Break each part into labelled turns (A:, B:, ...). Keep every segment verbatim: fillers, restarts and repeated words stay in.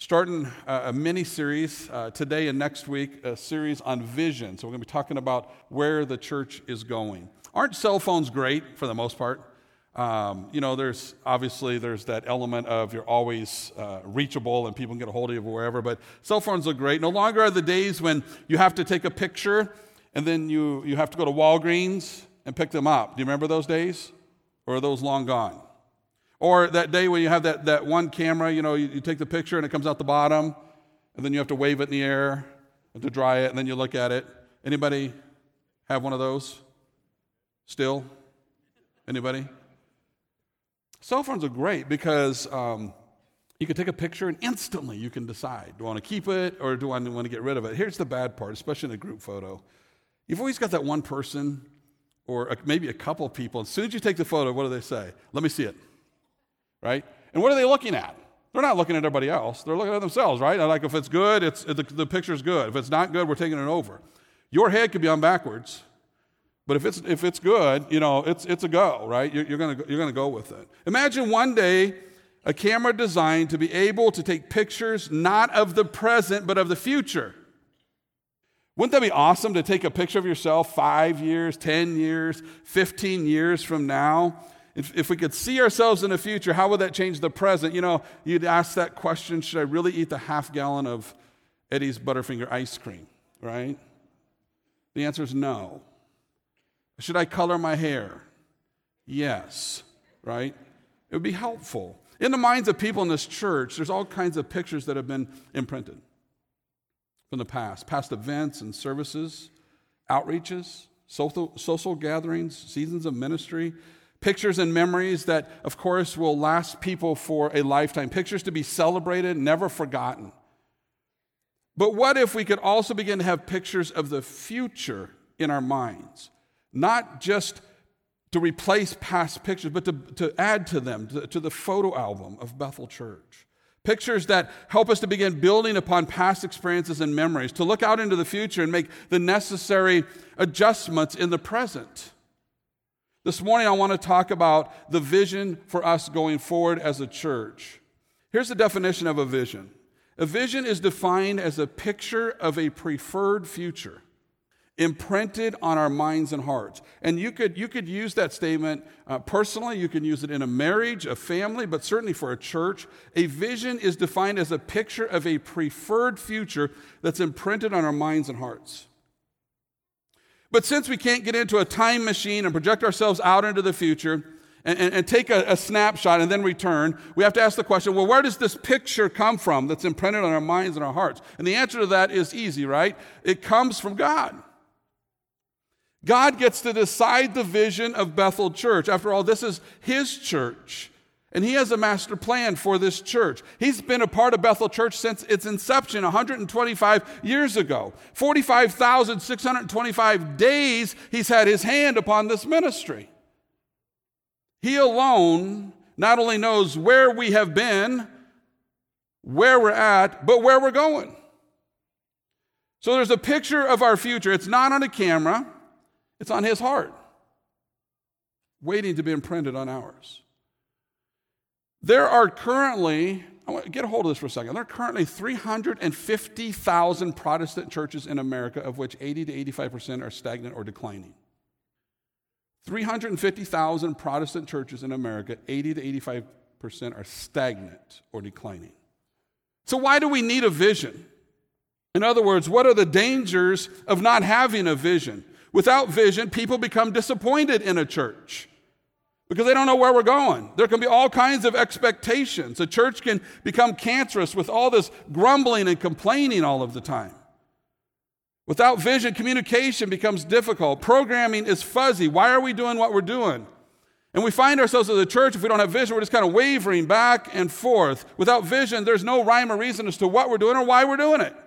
A: starting a mini-series uh, today and next week, a series on vision. So we're going to be talking about where the church is going. Aren't cell phones great for the most part? Um, you know, there's obviously there's that element of you're always uh, reachable and people can get a hold of you wherever, but cell phones look great. No longer are the days when you have to take a picture and then you, you have to go to Walgreens and pick them up. Do you remember those days? Or are those long gone? Or that day when you have that, that one camera, you know, you, you take the picture and it comes out the bottom, and then you have to wave it in the air and to dry it, and then you look at it. Anybody have one of those still? Anybody? Cell phones are great because um, you can take a picture and instantly you can decide, do I want to keep it or do I want to get rid of it? Here's the bad part, especially in a group photo. You've always got that one person or a, maybe a couple people. As soon as you take the photo, what do they say? Let me see it. Right? And what are they looking at? They're not looking at everybody else. They're looking at themselves, right? Like if it's good, it's the, the picture's good. If it's not good, we're taking it over. Your head could be on backwards, but if it's if it's good, you know, it's it's a go, right? You're, you're gonna you're gonna go with it. Imagine one day a camera designed to be able to take pictures not of the present but of the future. Wouldn't that be awesome to take a picture of yourself five years, ten years, fifteen years from now? If, if we could see ourselves in the future, how would that change the present? You know, you'd ask that question, should I really eat the half gallon of Eddie's Butterfinger ice cream, right? The answer is no. Should I color my hair? Yes, right? It would be helpful. In the minds of people in this church, there's all kinds of pictures that have been imprinted from the past, past events and services, outreaches, social, social gatherings, seasons of ministry, pictures and memories that, of course, will last people for a lifetime. Pictures to be celebrated, never forgotten. But what if we could also begin to have pictures of the future in our minds? Not just to replace past pictures, but to, to add to them, to, to the photo album of Bethel Church. Pictures that help us to begin building upon past experiences and memories, to look out into the future and make the necessary adjustments in the present. This morning, I want to talk about the vision for us going forward as a church. Here's the definition of a vision. A vision is defined as a picture of a preferred future imprinted on our minds and hearts. And you could, you could use that statement uh, personally. You can use it in a marriage, a family, but certainly for a church. A vision is defined as a picture of a preferred future that's imprinted on our minds and hearts. But since we can't get into a time machine and project ourselves out into the future and, and, and take a, a snapshot and then return, we have to ask the question, well, where does this picture come from that's imprinted on our minds and our hearts? And the answer to that is easy, right? It comes from God. God gets to decide the vision of Bethel Church. After all, this is His church. And He has a master plan for this church. He's been a part of Bethel Church since its inception one hundred twenty-five years ago. forty-five thousand six hundred twenty-five days He's had His hand upon this ministry. He alone not only knows where we have been, where we're at, but where we're going. So there's a picture of our future. It's not on a camera. It's on His heart, waiting to be imprinted on ours. There are currently, I want to get a hold of this for a second, there are currently three hundred fifty thousand Protestant churches in America, of which eighty to eighty-five percent are stagnant or declining. three hundred fifty thousand Protestant churches in America, eighty to eighty-five percent are stagnant or declining. So why do we need a vision? In other words, what are the dangers of not having a vision? Without vision, people become disappointed in a church, because they don't know where we're going. There can be all kinds of expectations. A church can become cancerous with all this grumbling and complaining all of the time. Without vision, communication becomes difficult. Programming is fuzzy. Why are we doing what we're doing? And we find ourselves as a church, if we don't have vision, we're just kind of wavering back and forth. Without vision, there's no rhyme or reason as to what we're doing or why we're doing it.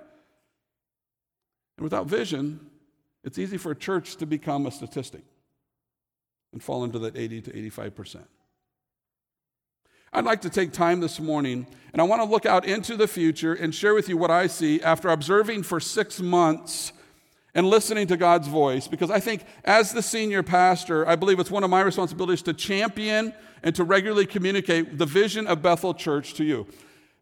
A: And without vision, it's easy for a church to become a statistic and fall into that eighty to eighty-five percent. I'd like to take time this morning, and I want to look out into the future and share with you what I see after observing for six months and listening to God's voice, because I think as the senior pastor, I believe it's one of my responsibilities to champion and to regularly communicate the vision of Bethel Church to you.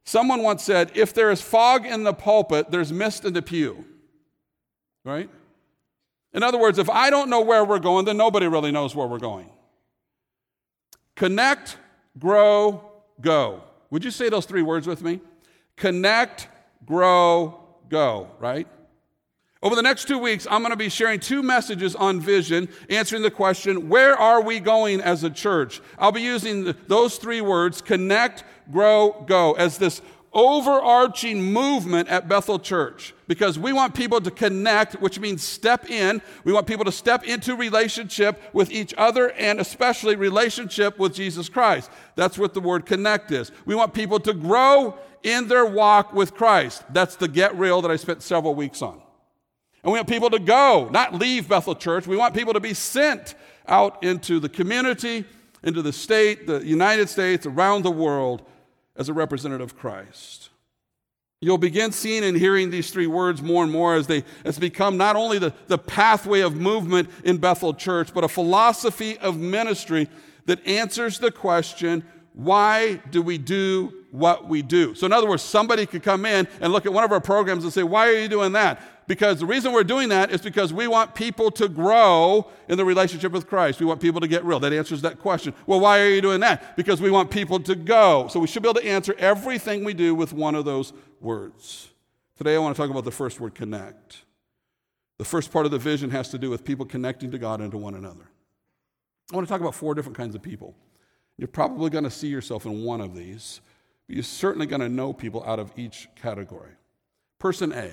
A: Someone once said, if there is fog in the pulpit, there's mist in the pew. Right? In other words, if I don't know where we're going, then nobody really knows where we're going. Connect, grow, go. Would you say those three words with me? Connect, grow, go, right? Over the next two weeks, I'm going to be sharing two messages on vision, answering the question, where are we going as a church? I'll be using those three words, connect, grow, go, as this overarching movement at Bethel Church, because we want people to connect, which means step in. We want people to step into relationship with each other and especially relationship with Jesus Christ. That's what the word connect is. We want people to grow in their walk with Christ. That's the get real that I spent several weeks on. And we want people to go, not leave Bethel Church. We want people to be sent out into the community, into the state, the United States, around the world, as a representative of Christ. You'll begin seeing and hearing these three words more and more as they as become not only the, the pathway of movement in Bethel Church, but a philosophy of ministry that answers the question, why do we do what we do? So in other words, somebody could come in and look at one of our programs and say, why are you doing that? Because the reason we're doing that is because we want people to grow in the relationship with Christ. We want people to get real. That answers that question. Well, why are you doing that? Because we want people to go. So we should be able to answer everything we do with one of those words. Today I want to talk about the first word, connect. The first part of the vision has to do with people connecting to God and to one another. I want to talk about four different kinds of people. You're probably going to see yourself in one of these, but you're certainly going to know people out of each category. Person A.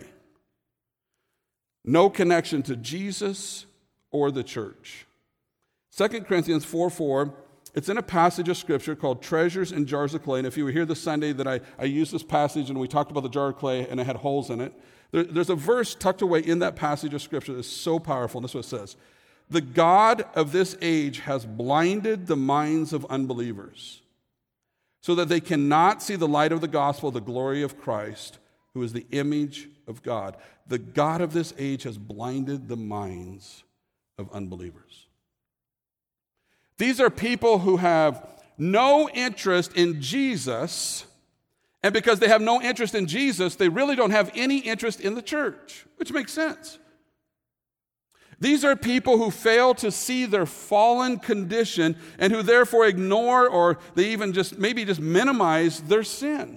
A: No connection to Jesus or the church. Second Corinthians four four, it's in a passage of Scripture called Treasures in Jars of Clay. And if you were here this Sunday that I, I used this passage and we talked about the jar of clay and it had holes in it, there, there's a verse tucked away in that passage of Scripture that's so powerful. And this is what it says. The God of this age has blinded the minds of unbelievers so that they cannot see the light of the gospel, the glory of Christ, who is the image of God. The God of this age has blinded the minds of unbelievers. These are people who have no interest in Jesus, and because they have no interest in Jesus, they really don't have any interest in the church, which makes sense. These are people who fail to see their fallen condition and who therefore ignore or they even just maybe just minimize their sin.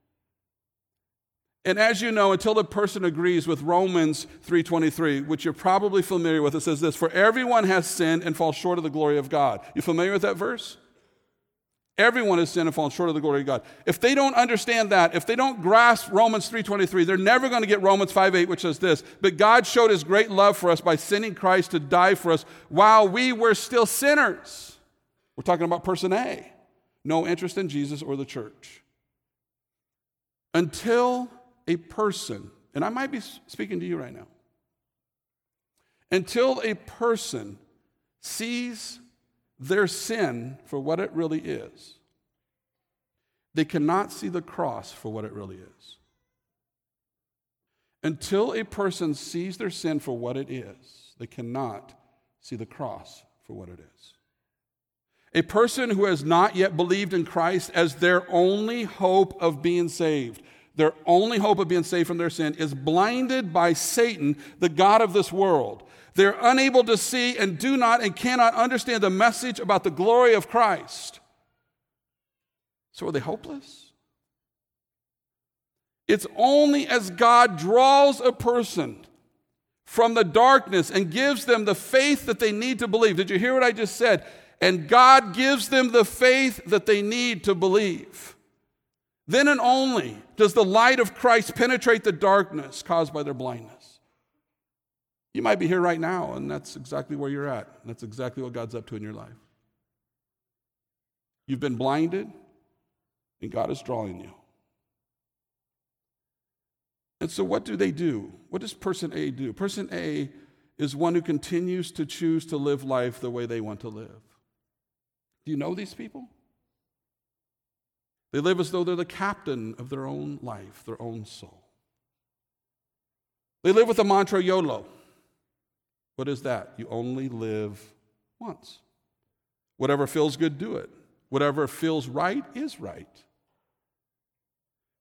A: And as you know, until the person agrees with Romans three twenty-three, which you're probably familiar with, it says this, for everyone has sinned and falls short of the glory of God. You familiar with that verse? Everyone has sinned and fallen short of the glory of God. If they don't understand that, if they don't grasp Romans three twenty-three, they're never going to get Romans five eight, which says this, but God showed his great love for us by sending Christ to die for us while we were still sinners. We're talking about person A. No interest in Jesus or the church. Until a person, and I might be speaking to you right now, until a person sees their sin for what it really is, they cannot see the cross for what it really is. Until a person sees their sin for what it is, they cannot see the cross for what it is. A person who has not yet believed in Christ as their only hope of being saved, their only hope of being saved from their sin, is blinded by Satan, the god of this world. They're unable to see and do not and cannot understand the message about the glory of Christ. So are they hopeless? It's only as God draws a person from the darkness and gives them the faith that they need to believe. Did you hear what I just said? And God gives them the faith that they need to believe. Then and only does the light of Christ penetrate the darkness caused by their blindness. You might be here right now, and that's exactly where you're at. That's exactly what God's up to in your life. You've been blinded, and God is drawing you. And so what do they do? What does person A do? Person A is one who continues to choose to live life the way they want to live. Do you know these people? They live as though they're the captain of their own life, their own soul. They live with the mantra YOLO. What is that? You only live once. Whatever feels good, do it. Whatever feels right is right.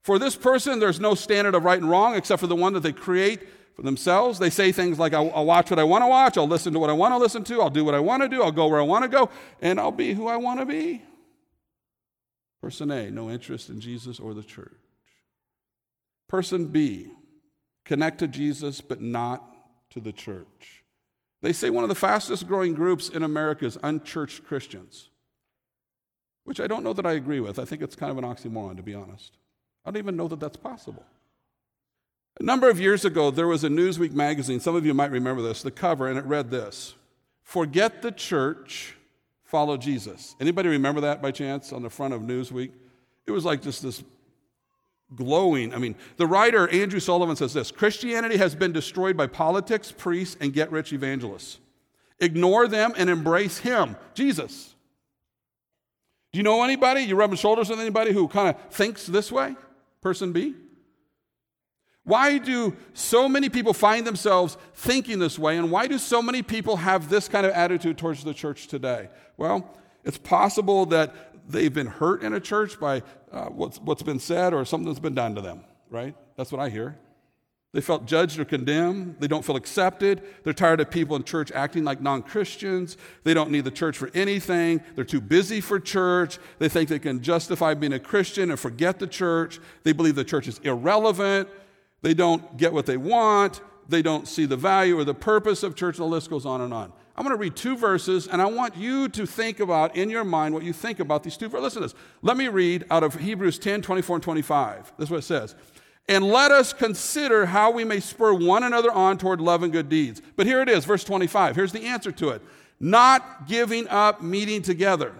A: For this person, there's no standard of right and wrong except for the one that they create for themselves. They say things like, I'll, I'll watch what I want to watch, I'll listen to what I want to listen to, I'll do what I want to do, I'll go where I want to go, and I'll be who I want to be. Person A, no interest in Jesus or the church. Person B, connect to Jesus but not to the church. They say one of the fastest growing groups in America is unchurched Christians, which I don't know that I agree with. I think it's kind of an oxymoron, to be honest. I don't even know that that's possible. A number of years ago, there was a Newsweek magazine. Some of you might remember this, the cover, and it read this: "Forget the church, follow Jesus." Anybody remember that by chance on the front of Newsweek? It was like just this glowing. I mean, the writer, Andrew Sullivan, says this: "Christianity has been destroyed by politics, priests, and get-rich evangelists. Ignore them and embrace him, Jesus." Do you know anybody? You rubbing shoulders with anybody who kind of thinks this way? Person B? Why do so many people find themselves thinking this way, and why do so many people have this kind of attitude towards the church today? Well, it's possible that they've been hurt in a church by uh, what's, what's been said or something that's been done to them, right? That's what I hear. They felt judged or condemned. They don't feel accepted. They're tired of people in church acting like non-Christians. They don't need the church for anything. They're too busy for church. They think they can justify being a Christian and forget the church. They believe the church is irrelevant. They don't get what they want. They don't see the value or the purpose of church, and the list goes on and on. I'm going to read two verses, and I want you to think about in your mind what you think about these two verses. Listen to this. Let me read out of Hebrews ten, twenty-four and twenty-five. This is what it says. "And let us consider how we may spur one another on toward love and good deeds." But here it is, verse twenty-five. Here's the answer to it. "Not giving up meeting together,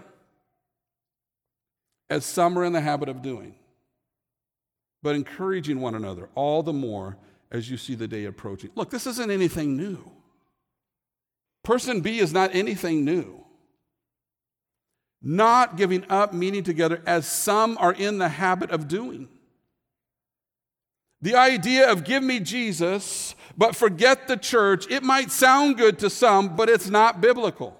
A: as some are in the habit of doing, but encouraging one another, all the more as you see the day approaching." Look, this isn't anything new. Person B is not anything new. Not giving up meeting together, as some are in the habit of doing. The idea of give me Jesus, but forget the church, it might sound good to some, but it's not biblical.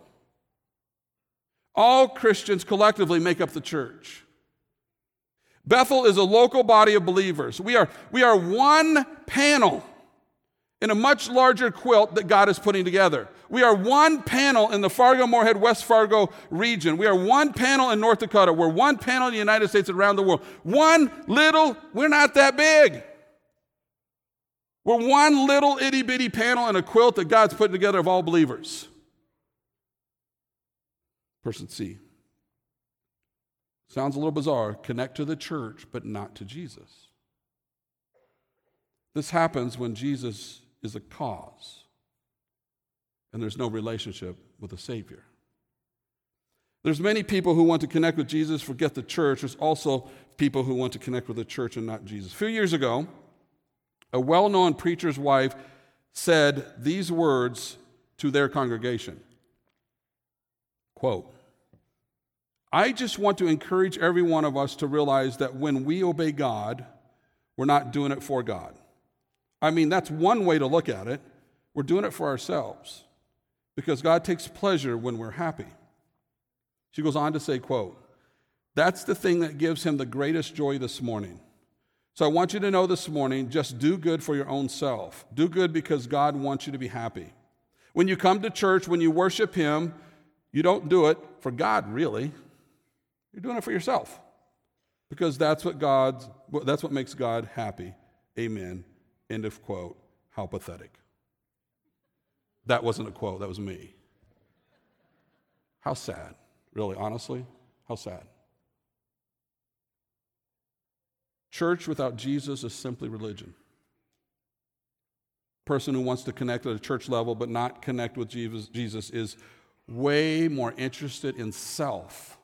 A: All Christians collectively make up the church. Bethel is a local body of believers. We are, we are one panel in a much larger quilt that God is putting together. We are one panel in the Fargo-Moorhead, West Fargo region. We are one panel in North Dakota. We're one panel in the United States and around the world. One little, we're not that big. We're one little itty-bitty panel in a quilt that God's putting together of all believers. Person C. Sounds a little bizarre. Connect to the church, but not to Jesus. This happens when Jesus is a cause, and there's no relationship with a Savior. There's many people who want to connect with Jesus, forget the church. There's also people who want to connect with the church and not Jesus. A few years ago, a well-known preacher's wife said these words to their congregation. Quote, "I just want to encourage every one of us to realize that when we obey God, we're not doing it for God. I mean, that's one way to look at it. We're doing it for ourselves because God takes pleasure when we're happy." She goes on to say, quote, "That's the thing that gives him the greatest joy this morning. So I want you to know this morning, just do good for your own self. Do good because God wants you to be happy. When you come to church, when you worship him, you don't do it for God, really. You're doing it for yourself because that's what God's, that's what makes God happy. Amen." End of quote. How pathetic. That wasn't a quote, that was me. How sad, really, honestly, how sad. Church without Jesus is simply religion. Person who wants to connect at a church level but not connect with Jesus, Jesus is way more interested in self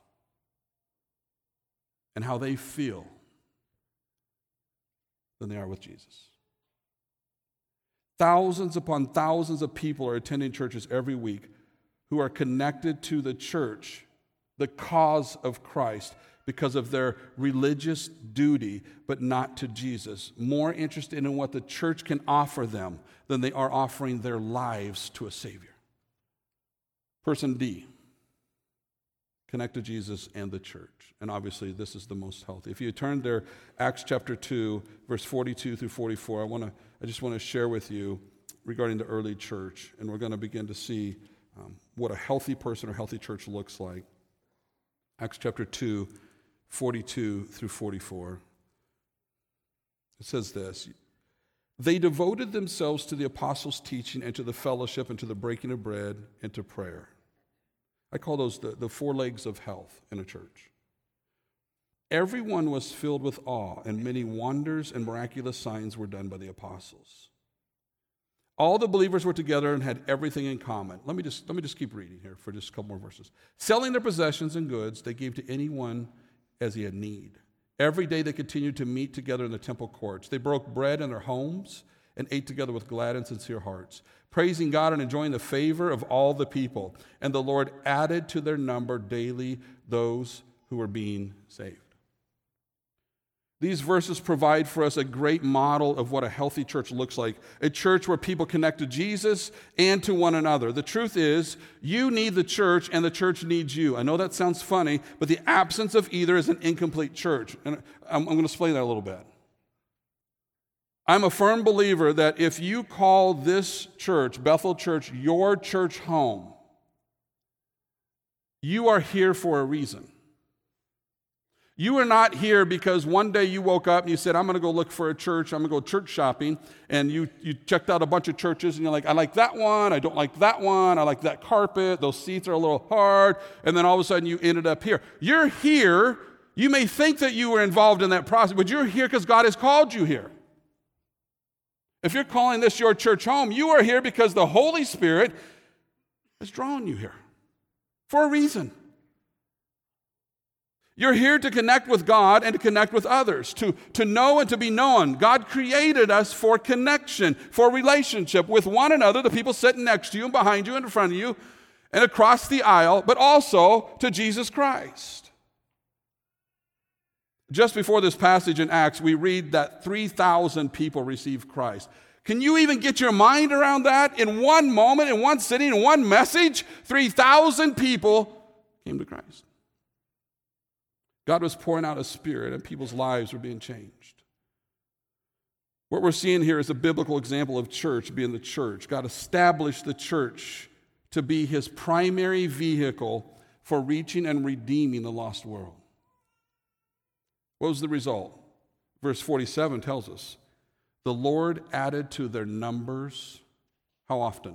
A: and how they feel than they are with Jesus. Thousands upon thousands of people are attending churches every week who are connected to the church, the cause of Christ, because of their religious duty, but not to Jesus. More interested in what the church can offer them than they are offering their lives to a Savior. Person D. connect to Jesus and the church. And obviously, this is the most healthy. If you turn there, Acts chapter two, verse forty-two through forty-four, I want to, I just want to share with you regarding the early church, and we're going to begin to see um, what a healthy person or healthy church looks like. Acts chapter two, forty-two through forty-four. It says this: they devoted themselves to the apostles' teaching and to the fellowship and to the breaking of bread and to prayer. I call those the, the four legs of health in a church. Everyone was filled with awe, and many wonders and miraculous signs were done by the apostles. All the believers were together and had everything in common. Let me just, let me just keep reading here for just a couple more verses. Selling their possessions and goods, they gave to anyone as he had need. Every day they continued to meet together in the temple courts. They broke bread in their homes and ate together with glad and sincere hearts, praising God and enjoying the favor of all the people. And the Lord added to their number daily those who were being saved. These verses provide for us a great model of what a healthy church looks like, a church where people connect to Jesus and to one another. The truth is, you need the church and the church needs you. I know that sounds funny, but the absence of either is an incomplete church. And I'm, I'm going to explain that a little bit. I'm a firm believer that if you call this church, Bethel Church, your church home, you are here for a reason. You are not here because one day you woke up and you said, I'm going to go look for a church, I'm going to go church shopping, and you, you checked out a bunch of churches, and you're like, I like that one, I don't like that one, I like that carpet, those seats are a little hard, and then all of a sudden you ended up here. You're here, you may think that you were involved in that process, but you're here because God has called you here. If you're calling this your church home, you are here because the Holy Spirit has drawn you here for a reason. You're here to connect with God and to connect with others, to, to know and to be known. God created us for connection, for relationship with one another, the people sitting next to you and behind you and in front of you and across the aisle, but also to Jesus Christ. Just before this passage in Acts, we read that three thousand people received Christ. Can you even get your mind around that? In one moment, in one sitting, in one message, three thousand people came to Christ. God was pouring out His Spirit, and people's lives were being changed. What we're seeing here is a biblical example of church being the church. God established the church to be His primary vehicle for reaching and redeeming the lost world. What was the result? Verse forty-seven tells us, the Lord added to their numbers. How often?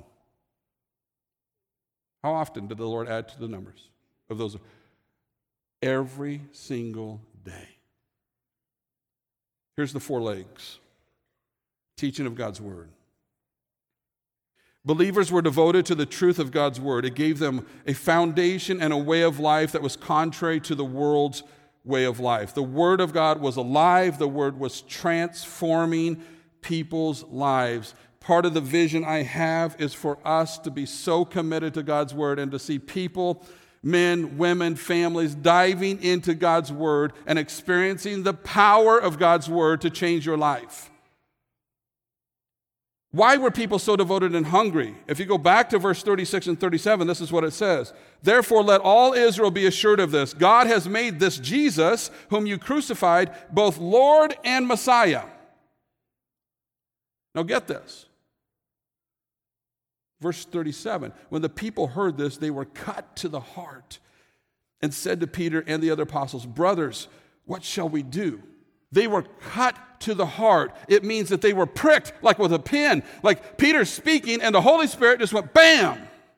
A: How often did the Lord add to the numbers of those? Every single day. Here's the four legs. Teaching of God's Word. Believers were devoted to the truth of God's Word. It gave them a foundation and a way of life that was contrary to the world's way of life. The Word of God was alive. The Word was transforming people's lives. Part of the vision I have is for us to be so committed to God's Word and to see people, men, women, families diving into God's Word and experiencing the power of God's Word to change your life. Why were people so devoted and hungry? If you go back to verse thirty-six and thirty-seven, this is what it says. Therefore, let all Israel be assured of this. God has made this Jesus, whom you crucified, both Lord and Messiah. Now get this. Verse thirty-seven, when the people heard this, they were cut to the heart and said to Peter and the other apostles, brothers, what shall we do? They were cut to the heart. It means that they were pricked like with a pin. Like Peter's speaking and the Holy Spirit just went bam.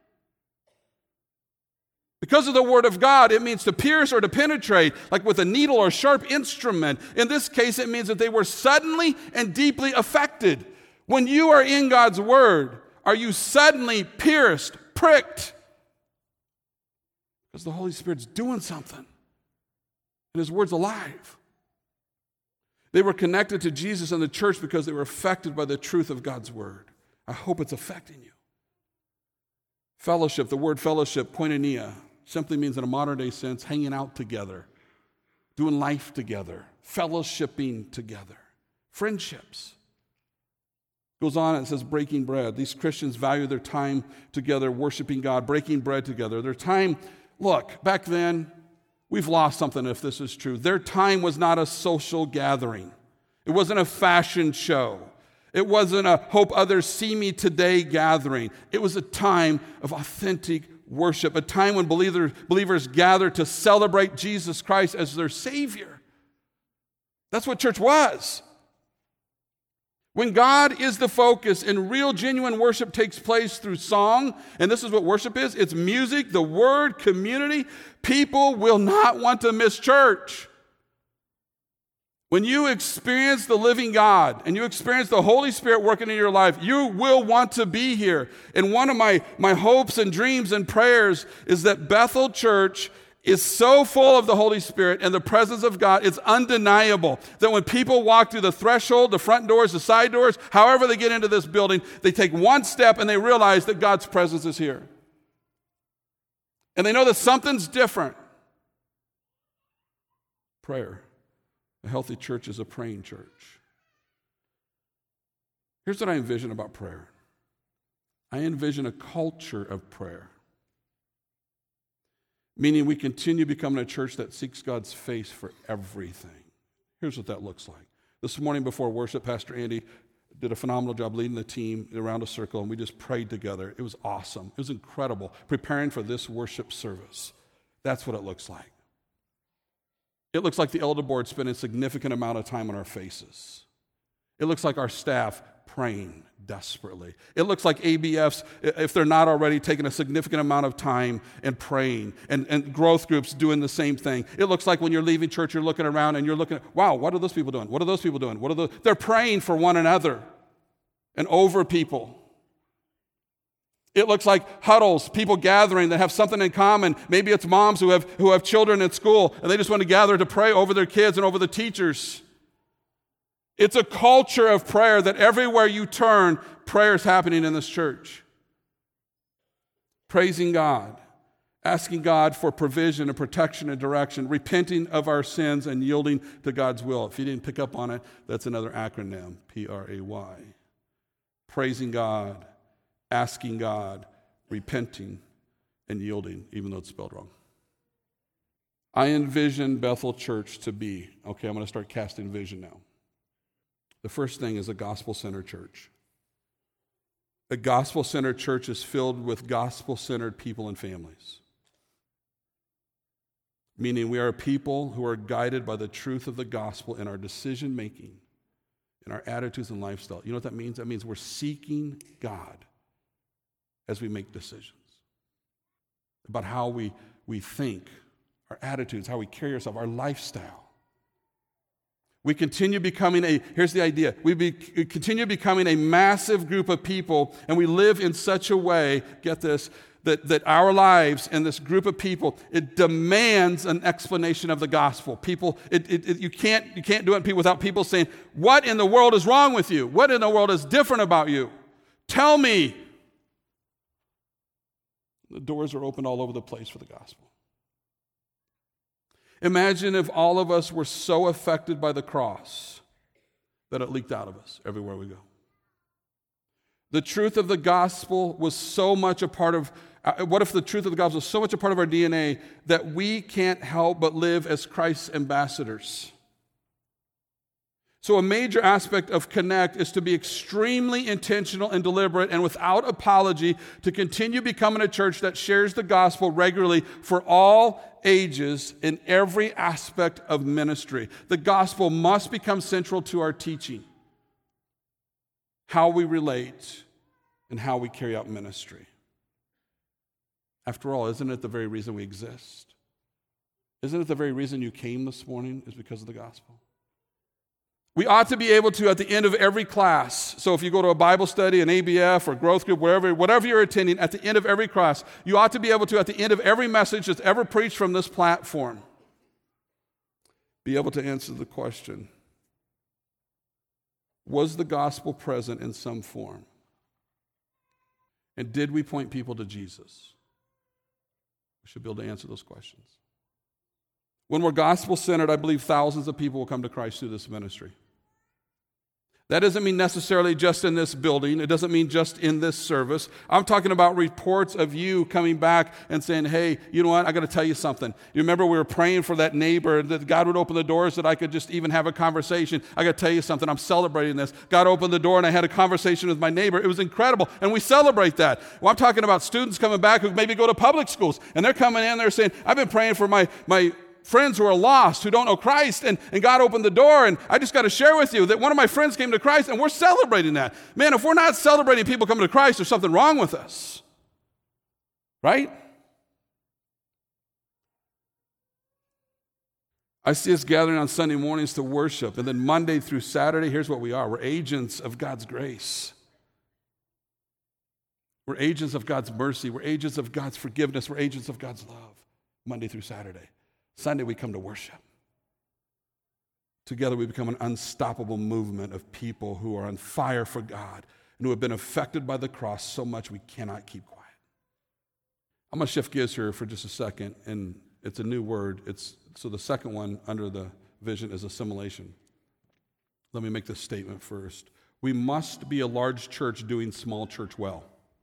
A: Because of the Word of God, it means to pierce or to penetrate, like with a needle or sharp instrument. In this case, it means that they were suddenly and deeply affected. When you are in God's Word, are you suddenly pierced, pricked? Because the Holy Spirit's doing something. And His Word's alive. They were connected to Jesus and the church because they were affected by the truth of God's Word. I hope it's affecting you. Fellowship, the word fellowship, koinonia, simply means in a modern day sense, hanging out together, doing life together, fellowshipping together, friendships. Goes on and says breaking bread. These Christians value their time together, worshiping God, breaking bread together. Their time look, back then, we've lost something if this is true. Their time was not a social gathering. It wasn't a fashion show. It wasn't a hope others see me today gathering. It was a time of authentic worship, a time when believers, believers gathered to celebrate Jesus Christ as their Savior. That's what church was. When God is the focus and real genuine worship takes place through song, and this is what worship is, it's music, the word, community, people will not want to miss church. When you experience the living God and you experience the Holy Spirit working in your life, you will want to be here. And one of my, my hopes and dreams and prayers is that Bethel Church is so full of the Holy Spirit and the presence of God, it's undeniable that when people walk through the threshold, the front doors, the side doors, however they get into this building, they take one step and they realize that God's presence is here. And they know that something's different. Prayer. A healthy church is a praying church. Here's what I envision about prayer. I envision a culture of prayer. Meaning we continue becoming a church that seeks God's face for everything. Here's what that looks like. This morning before worship, Pastor Andy did a phenomenal job leading the team around a circle, and we just prayed together. It was awesome. It was incredible. Preparing for this worship service. That's what it looks like. It looks like the elder board spending a significant amount of time on our faces. It looks like our staff praying desperately. It looks like A B Fs, if they're not already, taking a significant amount of time and praying, and, and growth groups doing the same thing. It looks like when you're leaving church, you're looking around and you're looking at, wow, what are those people doing? What are those people doing? What are those? They're praying for one another and over people. It looks like huddles, people gathering that have something in common. Maybe it's moms who have, who have children at school, and they just want to gather to pray over their kids and over the teachers. It's a culture of prayer that everywhere you turn, prayer is happening in this church. Praising God, asking God for provision and protection and direction, repenting of our sins and yielding to God's will. If you didn't pick up on it, that's another acronym, P R A Y. Praising God, asking God, repenting, and yielding, even though it's spelled wrong. I envision Bethel Church to be, okay, I'm going to start casting vision now. The first thing is a gospel-centered church. A gospel-centered church is filled with gospel-centered people and families. Meaning we are a people who are guided by the truth of the gospel in our decision-making, in our attitudes and lifestyle. You know what that means? That means we're seeking God as we make decisions about how we, we think, our attitudes, how we carry ourselves, our lifestyle. We continue becoming a, here's the idea, we, be, we continue becoming a massive group of people, and we live in such a way, get this, that, that our lives and this group of people, it demands an explanation of the gospel. People, it, it, it, you can't, you can't do it without people saying, what in the world is wrong with you? What in the world is different about you? Tell me. The doors are opened all over the place for the gospel. Imagine if all of us were so affected by the cross that it leaked out of us everywhere we go. The truth of the gospel was so much a part of, uh, what if the truth of the gospel was so much a part of our D N A that we can't help but live as Christ's ambassadors? So a major aspect of Connect is to be extremely intentional and deliberate and without apology to continue becoming a church that shares the gospel regularly for all ages in every aspect of ministry. The gospel must become central to our teaching, how we relate, and how we carry out ministry. After all, isn't it the very reason we exist? Isn't it the very reason you came this morning is because of the gospel? We ought to be able to, at the end of every class, so if you go to a Bible study, an A B F, or growth group, wherever, whatever you're attending, at the end of every class, you ought to be able to, at the end of every message that's ever preached from this platform, be able to answer the question, was the gospel present in some form? And did we point people to Jesus? We should be able to answer those questions. When we're gospel-centered, I believe thousands of people will come to Christ through this ministry. That doesn't mean necessarily just in this building. It doesn't mean just in this service. I'm talking about reports of you coming back and saying, hey, you know what? I got to tell you something. You remember we were praying for that neighbor that God would open the doors that I could just even have a conversation. I got to tell you something. I'm celebrating this. God opened the door and I had a conversation with my neighbor. It was incredible. And we celebrate that. Well, I'm talking about students coming back who maybe go to public schools and they're coming in, they're saying, I've been praying for my, my, friends who are lost, who don't know Christ, and, and God opened the door, and I just got to share with you that one of my friends came to Christ, and we're celebrating that. Man, if we're not celebrating people coming to Christ, there's something wrong with us. Right? I see us gathering on Sunday mornings to worship, and then Monday through Saturday, here's what we are. We're agents of God's grace. We're agents of God's mercy. We're agents of God's forgiveness. We're agents of God's love, Monday through Saturday. Sunday, we come to worship. Together, we become an unstoppable movement of people who are on fire for God and who have been affected by the cross so much we cannot keep quiet. I'm going to shift gears here for just a second, and it's a new word. It's so the second one under the vision is assimilation. Let me make this statement first. We must be a large church doing small church well.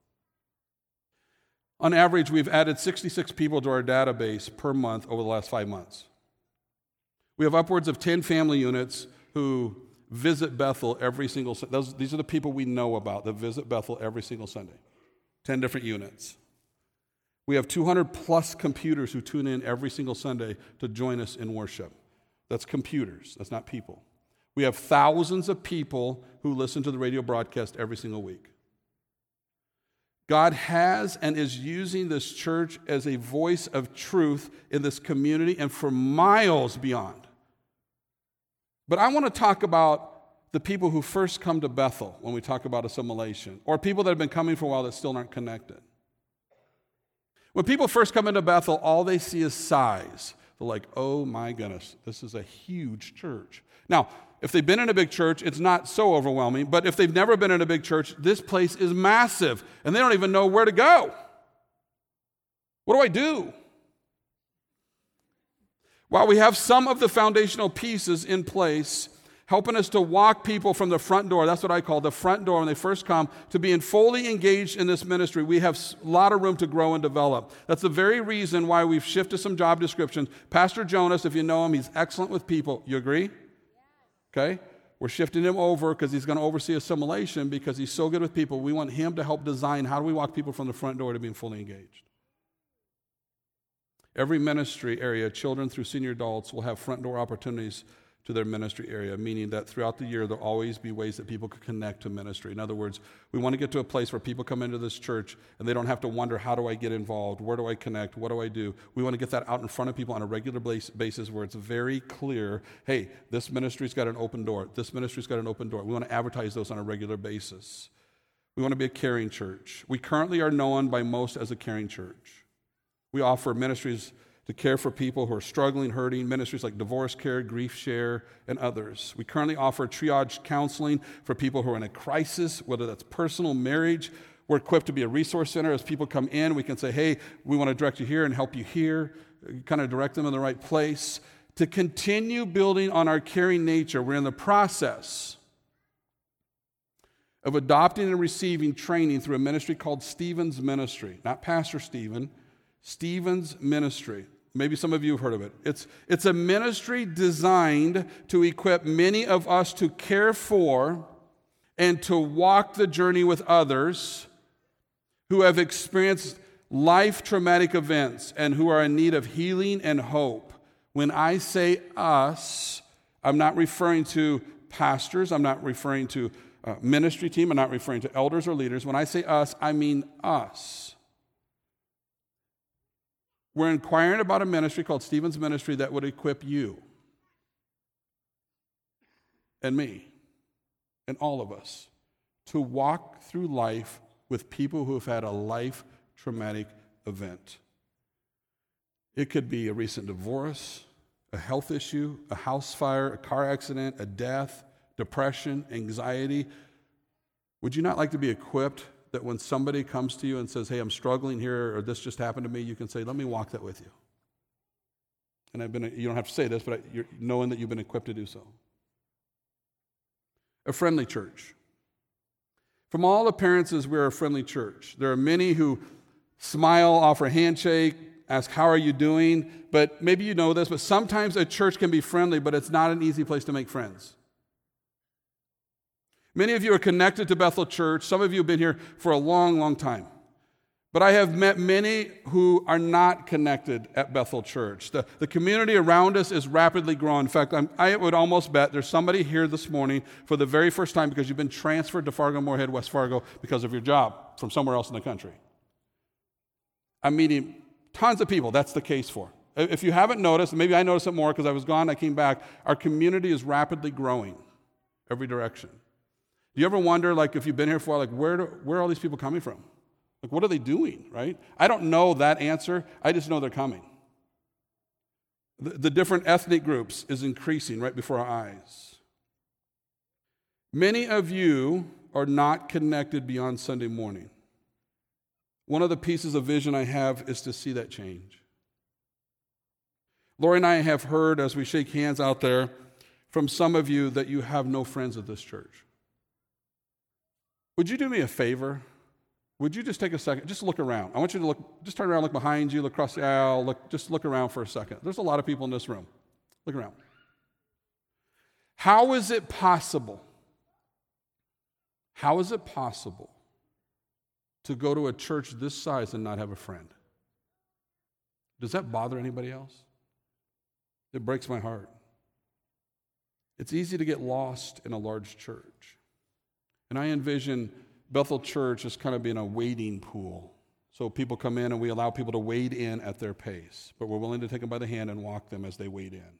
A: On average, we've added sixty-six people to our database per month over the last five months. We have upwards of ten family units who visit Bethel every single Sunday. These are the people we know about that visit Bethel every single Sunday. ten different units. We have two hundred plus computers who tune in every single Sunday to join us in worship. That's computers. That's not people. We have thousands of people who listen to the radio broadcast every single week. God has and is using this church as a voice of truth in this community and for miles beyond. But I want to talk about the people who first come to Bethel when we talk about assimilation, or people that have been coming for a while that still aren't connected. When people first come into Bethel, all they see is size. They're like, oh my goodness, this is a huge church. Now, if they've been in a big church, it's not so overwhelming. But if they've never been in a big church, this place is massive. And they don't even know where to go. What do I do? While we have some of the foundational pieces in place, helping us to walk people from the front door, that's what I call the front door when they first come, to being fully engaged in this ministry, we have a lot of room to grow and develop. That's the very reason why we've shifted some job descriptions. Pastor Jonas, if you know him, he's excellent with people. You agree? Okay? We're shifting him over because he's going to oversee assimilation because he's so good with people. We want him to help design how do we walk people from the front door to being fully engaged. Every ministry area, children through senior adults, will have front door opportunities to their ministry area, meaning that throughout the year, there'll always be ways that people can connect to ministry. In other words, we want to get to a place where people come into this church and they don't have to wonder, how do I get involved? Where do I connect? What do I do? We want to get that out in front of people on a regular basis where it's very clear, hey, this ministry's got an open door. This ministry's got an open door. We want to advertise those on a regular basis. We want to be a caring church. We currently are known by most as a caring church. We offer ministries to care for people who are struggling, hurting, ministries like Divorce Care, Grief Share, and others. We currently offer triage counseling for people who are in a crisis, whether that's personal, marriage. We're equipped to be a resource center. As people come in, we can say, hey, we want to direct you here and help you here, kind of direct them in the right place. To continue building on our caring nature, we're in the process of adopting and receiving training through a ministry called Stephen's Ministry. Not Pastor Stephen, Stephen's Ministry. Maybe some of you have heard of it. It's, it's a ministry designed to equip many of us to care for and to walk the journey with others who have experienced life traumatic events and who are in need of healing and hope. When I say us, I'm not referring to pastors. I'm not referring to a ministry team. I'm not referring to elders or leaders. When I say us, I mean us. We're inquiring about a ministry called Stephen's Ministry that would equip you and me and all of us to walk through life with people who have had a life traumatic event. It could be a recent divorce, a health issue, a house fire, a car accident, a death, depression, anxiety. Would you not like to be equipped that when somebody comes to you and says, hey, I'm struggling here, or this just happened to me, you can say, let me walk that with you. And I've been, you don't have to say this, but you're knowing that you've been equipped to do so. A friendly church. From all appearances, we're a friendly church. There are many who smile, offer a handshake, ask, how are you doing? But maybe you know this, but sometimes a church can be friendly, but it's not an easy place to make friends. Many of you are connected to Bethel Church. Some of you have been here for a long, long time. But I have met many who are not connected at Bethel Church. The, the community around us is rapidly growing. In fact, I'm, I would almost bet there's somebody here this morning for the very first time because you've been transferred to Fargo-Moorhead, West Fargo because of your job from somewhere else in the country. I'm meeting tons of people that's the case for. If you haven't noticed, maybe I noticed it more because I was gone, I came back, our community is rapidly growing every direction. Do you ever wonder, like, if you've been here for a while, like, where, do, where are all these people coming from? Like, what are they doing, right? I don't know that answer. I just know they're coming. The, the different ethnic groups is increasing right before our eyes. Many of you are not connected beyond Sunday morning. One of the pieces of vision I have is to see that change. Lori and I have heard, as we shake hands out there, from some of you that you have no friends at this church. Would you do me a favor? Would you just take a second, just look around. I want you to look, just turn around, look behind you, look across the aisle, look, just look around for a second. There's a lot of people in this room. Look around. How is it possible? How is it possible to go to a church this size and not have a friend? Does that bother anybody else? It breaks my heart. It's easy to get lost in a large church. And I envision Bethel Church as kind of being a wading pool. So people come in and we allow people to wade in at their pace, but we're willing to take them by the hand and walk them as they wade in.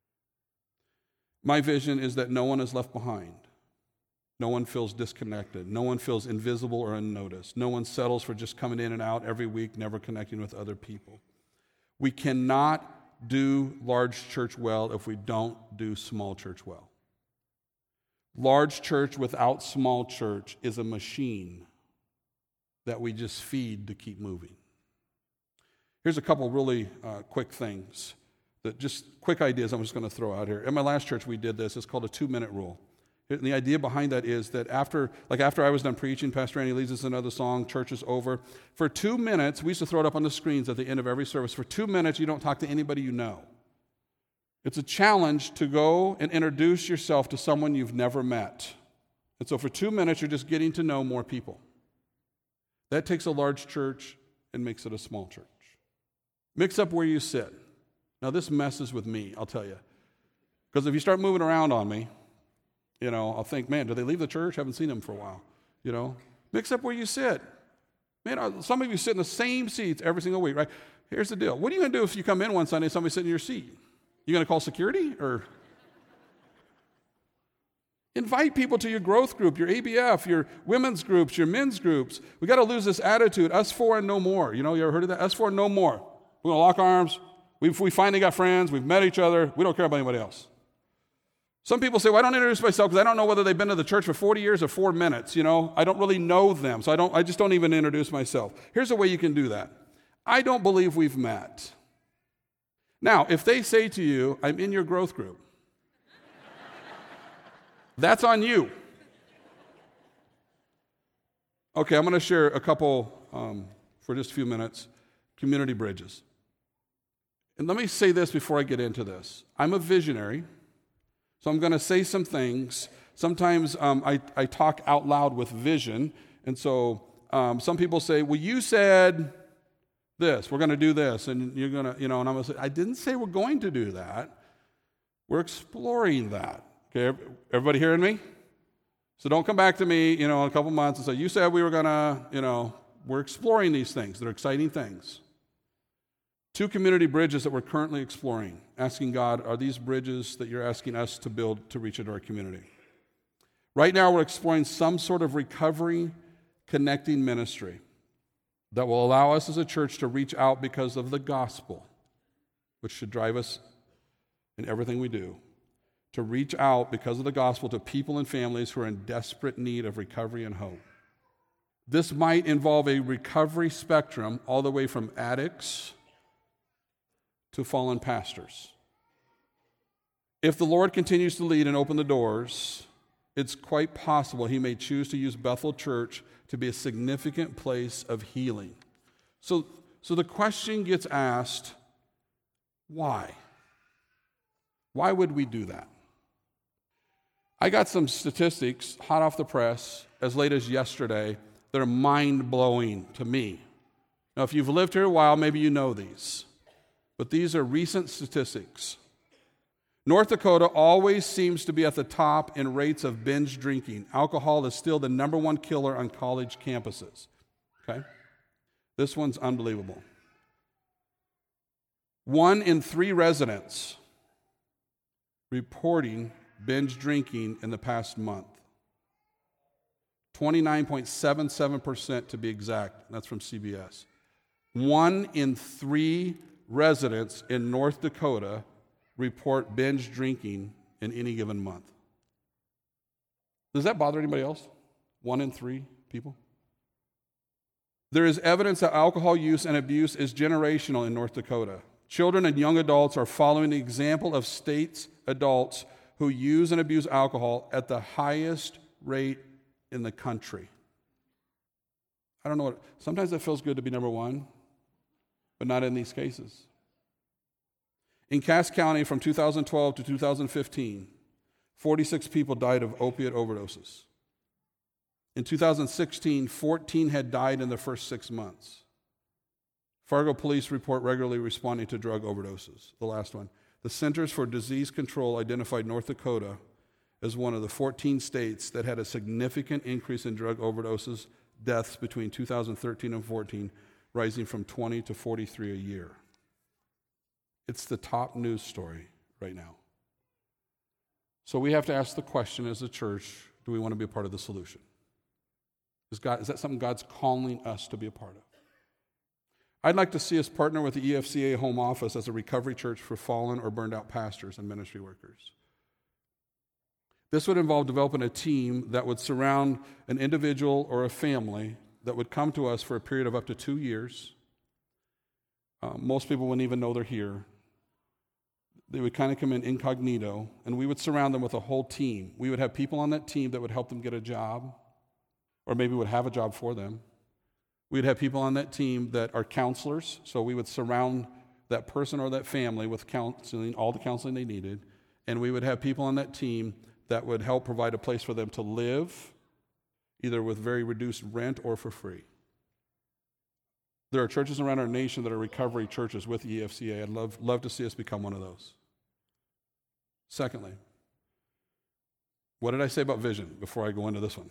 A: My vision is that no one is left behind. No one feels disconnected. No one feels invisible or unnoticed. No one settles for just coming in and out every week, never connecting with other people. We cannot do large church well if we don't do small church well. Large church without small church is a machine that we just feed to keep moving. Here's a couple really uh, quick things, that just quick ideas I'm just going to throw out here. At my last church, we did this. It's called a two-minute rule. And the idea behind that is that after, like after I was done preaching, Pastor Andy leads us another song, church is over. For two minutes, we used to throw it up on the screens at the end of every service. For two minutes, you don't talk to anybody you know. It's a challenge to go and introduce yourself to someone you've never met. And so for two minutes, you're just getting to know more people. That takes a large church and makes it a small church. Mix up where you sit. Now, this messes with me, I'll tell you. Because if you start moving around on me, you know, I'll think, man, did they leave the church? Haven't seen them for a while. You know, mix up where you sit. Man, some of you sit in the same seats every single week, right? Here's the deal. What are you going to do if you come in one Sunday and somebody's sitting in your seat? You going to call security or invite people to your growth group, your A B F, your women's groups, your men's groups? We got to lose this attitude, us four and no more. You know, you ever heard of that? Us four and no more. We're going to lock arms. We've, we finally got friends. We've met each other. We don't care about anybody else. Some people say, well, I don't introduce myself because I don't know whether they've been to the church for forty years or four minutes. You know, I don't really know them, so I don't. I just don't even introduce myself. Here's a way you can do that. I don't believe we've met. Now, if they say to you, I'm in your growth group, that's on you. Okay, I'm going to share a couple, um, for just a few minutes, community bridges. And let me say this before I get into this. I'm a visionary, so I'm going to say some things. Sometimes um, I, I talk out loud with vision, and so um, some people say, well, you said this, we're going to do this, and you're going to, you know, and I'm going to say, I didn't say we're going to do that. We're exploring that. Okay, everybody hearing me? So don't come back to me, you know, in a couple months and say, you said we were going to, you know, we're exploring these things. They're exciting things. Two community bridges that we're currently exploring, asking God, are these bridges that you're asking us to build to reach into our community? Right now, we're exploring some sort of recovery connecting ministry that will allow us as a church to reach out because of the gospel, which should drive us in everything we do, to reach out because of the gospel to people and families who are in desperate need of recovery and hope. This might involve a recovery spectrum all the way from addicts to fallen pastors. If the Lord continues to lead and open the doors, it's quite possible he may choose to use Bethel Church to be a significant place of healing. So, so the question gets asked, why? Why would we do that? I got some statistics hot off the press as late as yesterday that are mind-blowing to me. Now, if you've lived here a while, maybe you know these. But these are recent statistics. North Dakota always seems to be at the top in rates of binge drinking. Alcohol is still the number one killer on college campuses. Okay? This one's unbelievable. One in three residents reporting binge drinking in the past month. twenty-nine point seven seven percent to be exact. That's from C B S. One in three residents in North Dakota report binge drinking in any given month. Does that bother anybody else? One in three people? There is evidence that alcohol use and abuse is generational in North Dakota. Children and young adults are following the example of states' adults who use and abuse alcohol at the highest rate in the country. I don't know what, sometimes it feels good to be number one, but not in these cases. In Cass County from two thousand twelve to two thousand fifteen, forty-six people died of opiate overdoses. In two thousand sixteen, fourteen had died in the first six months. Fargo police report regularly responding to drug overdoses. The last one. The Centers for Disease Control identified North Dakota as one of the fourteen states that had a significant increase in drug overdoses, deaths between two thousand thirteen and fourteen, rising from twenty to forty-three a year. It's the top news story right now. So we have to ask the question as a church, do we want to be a part of the solution? Is, God, is that something God's calling us to be a part of? I'd like to see us partner with the E F C A Home Office as a recovery church for fallen or burned out pastors and ministry workers. This would involve developing a team that would surround an individual or a family that would come to us for a period of up to two years. Uh, most people wouldn't even know they're here. They would kind of come in incognito, and we would surround them with a whole team. We would have people on that team that would help them get a job, or maybe would have a job for them. We'd have people on that team that are counselors, so we would surround that person or that family with counseling, all the counseling they needed, and we would have people on that team that would help provide a place for them to live, either with very reduced rent or for free. There are churches around our nation that are recovery churches with E F C A. I'd love, love to see us become one of those. Secondly, what did I say about vision before I go into this one?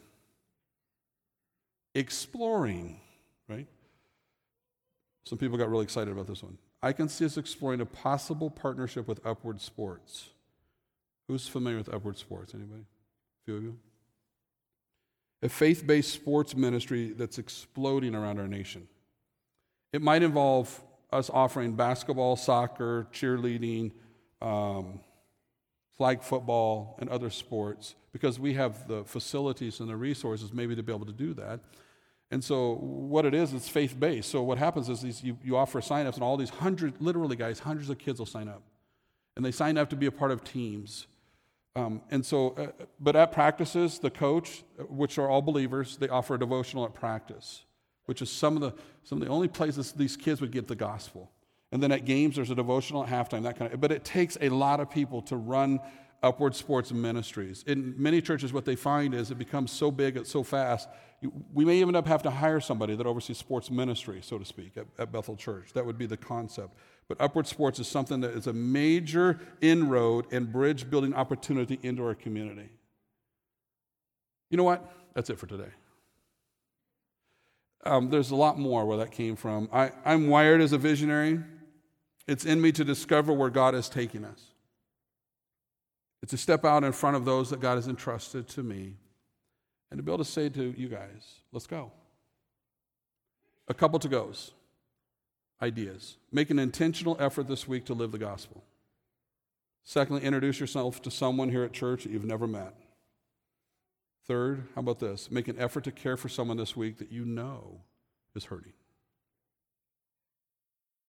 A: Exploring, right? Some people got really excited about this one. I can see us exploring a possible partnership with Upward Sports. Who's familiar with Upward Sports? Anybody? A few of you? A faith-based sports ministry that's exploding around our nation. It might involve us offering basketball, soccer, cheerleading, um, flag football, and other sports because we have the facilities and the resources maybe to be able to do that. And so what it is, it's faith-based. So what happens is these, you, you offer sign-ups, and all these hundreds, literally guys, hundreds of kids will sign up. And they sign up to be a part of teams. Um, and so, uh, but at practices, the coach, which are all believers, they offer a devotional at practice, which is some of the some of the only places these kids would get the gospel. And then at games, there's a devotional at halftime, that kind of. But it takes a lot of people to run Upward Sports Ministries. In many churches, what they find is it becomes so big, it's so fast. We may even up have to hire somebody that oversees sports ministry, so to speak, at, at Bethel Church. That would be the concept. But Upward Sports is something that is a major inroad and bridge building opportunity into our community. You know what? That's it for today. Um, there's a lot more where that came from. I, I'm wired as a visionary. It's in me to discover where God is taking us. It's to step out in front of those that God has entrusted to me and to be able to say to you guys, let's go. A couple to goes. Ideas. Make an intentional effort this week to live the gospel. Secondly, introduce yourself to someone here at church that you've never met. Third, how about this? Make an effort to care for someone this week that you know is hurting.